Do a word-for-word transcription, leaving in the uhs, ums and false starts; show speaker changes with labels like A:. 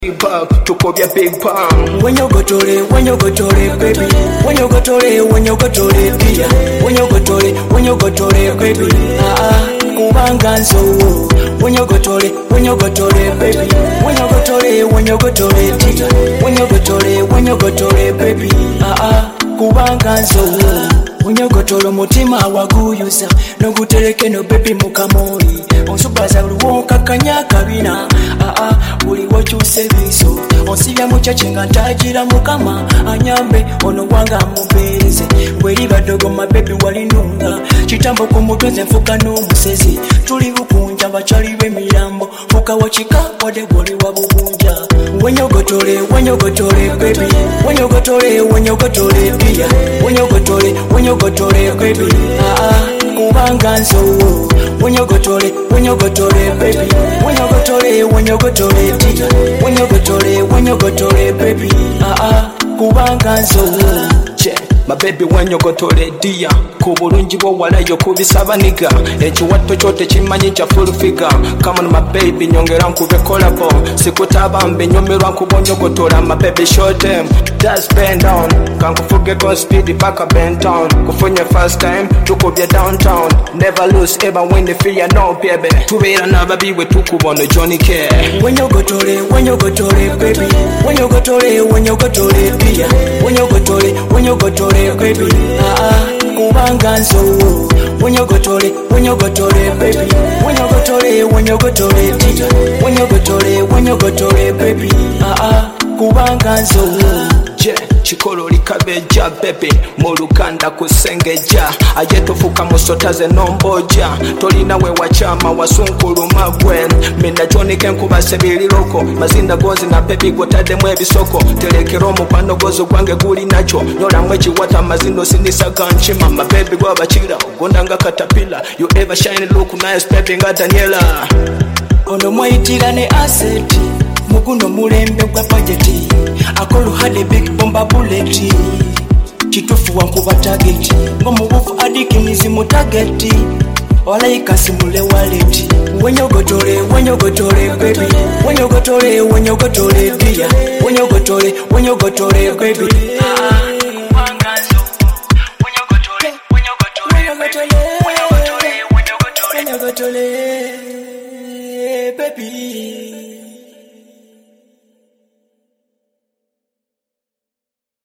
A: Big pop, tukobya big palm.
B: When you go to it, when you go to it, baby. When you go to it, when you go to it, dear. When you go to it, when you go to it, baby. Ah ah, kubanganzo. When you go to it, when you go to it, baby. When you go to it, when you go to it, dear. When you go to it, when you go to it, baby. Ah ah, kubanganzo. When you go to the mutima waguyusa no gutereke no baby mukamori onsubaza luwonka kanyaka bina ah ah buli wochuse biso onsibya muchache nga ntajira mukama anyambe ono wanga mubeze bweri badogo ma baby walinunga kitambo ku mutwe nfuka no musezi tuli bukunja bachali bemirambo fuka wachika wade boli wabubunja when you go to it when you go to it baby when you go to it when you go to it dear when you go to it when you go to it baby ah ah kubanganzo when you go to it when you go to it baby when you go to it when you go to it dear when you go to it when you go to it baby ah ah kubanganzo
A: yeah. My baby when you go to the dear kubulungi bwo walayo kubisaba niga ekiwatto kyote kimanyi kya full figure come on my baby nyongera nkube collabo sikutabambe nyomerwa kubonyogotola my baby short time just bend down kankufuge go speed back up bend down kufunye first time tukubye downtown never lose ever win the fear no baby tubera nababiwe tukubona Johnny K
B: when you go to it when you go to it baby when you go to it when you go to it dear when you go to it when you go to it baby ah ah kubanganzo when you go to it when you go to it baby when you go to it when you go to it dear when you go to it when you go to it baby ah ah kubanganzo
A: yeah. Chikolo likabeja baby mu Luganda kusengeja aje tofuka musotaze nomboja tolina we wachama wasunkuluma gwen mina Johnny K nkubase biliroko mazinda gozi na baby gotade mwe bisoko telekero mu pano gozo gwange guli nacho nola mwechi wata mazindo sinisa ganchi mama baby gwa bachira gondanga katapila you ever shine look nice baby nga Daniela
B: ono mwaitira ne asset muguno mulembe gwa budget akolu had a big bomba bullet kitufu wankuba target ngomubufu adikinizi mu target olaika simule wallet when you go to it when you go to it baby when you go to it when you go to it dear when you go to it when you go to it baby ah